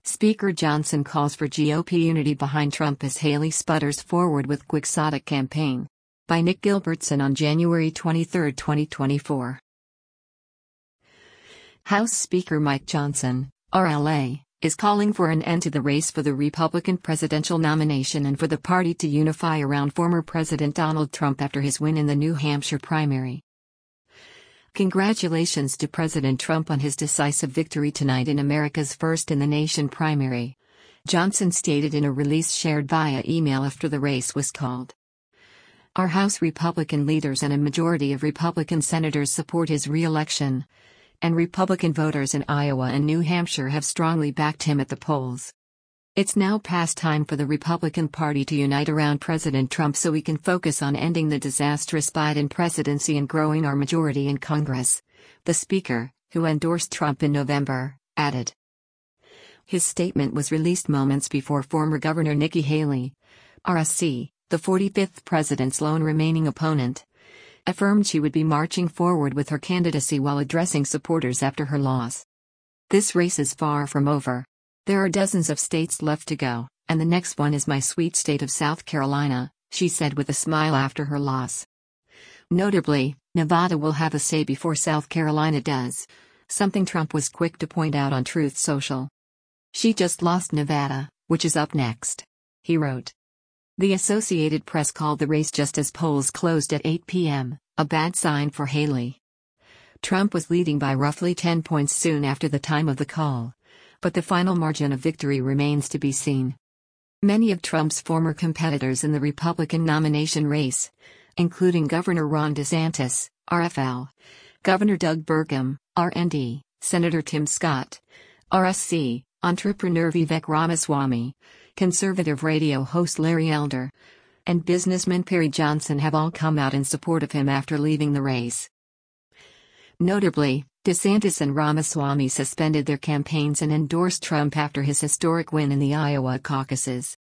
Speaker Johnson calls for GOP unity behind Trump as Haley sputters forward with quixotic campaign. By Nick Gilbertson on January 23, 2024. House Speaker Mike Johnson, RLA, is calling for an end to the race for the Republican presidential nomination and for the party to unify around former President Donald Trump after his win in the New Hampshire primary. Congratulations to President Trump on his decisive victory tonight in America's first-in-the-nation primary, Johnson stated in a release shared via email after the race was called. Our House Republican leaders and a majority of Republican senators support his re-election, and Republican voters in Iowa and New Hampshire have strongly backed him at the polls. It's now past time for the Republican Party to unite around President Trump so we can focus on ending the disastrous Biden presidency and growing our majority in Congress, the Speaker, who endorsed Trump in November, added. His statement was released moments before former Governor Nikki Haley, RSC, the 45th president's lone remaining opponent, affirmed she would be marching forward with her candidacy while addressing supporters after her loss. This race is far from over. There are dozens of states left to go, and the next one is my sweet state of South Carolina, she said with a smile after her loss. Notably, Nevada will have a say before South Carolina does, something Trump was quick to point out on Truth Social. She just lost Nevada, which is up next, he wrote. The Associated Press called the race just as polls closed at 8 p.m., a bad sign for Haley. Trump was leading by roughly 10 points soon after the time of the call, but the final margin of victory remains to be seen. Many of Trump's former competitors in the Republican nomination race, including Governor Ron DeSantis, RFL, Governor Doug Burgum, RND, Senator Tim Scott, RSC, entrepreneur Vivek Ramaswamy, conservative radio host Larry Elder, and businessman Perry Johnson have all come out in support of him after leaving the race. Notably, DeSantis and Ramaswamy suspended their campaigns and endorsed Trump after his historic win in the Iowa caucuses.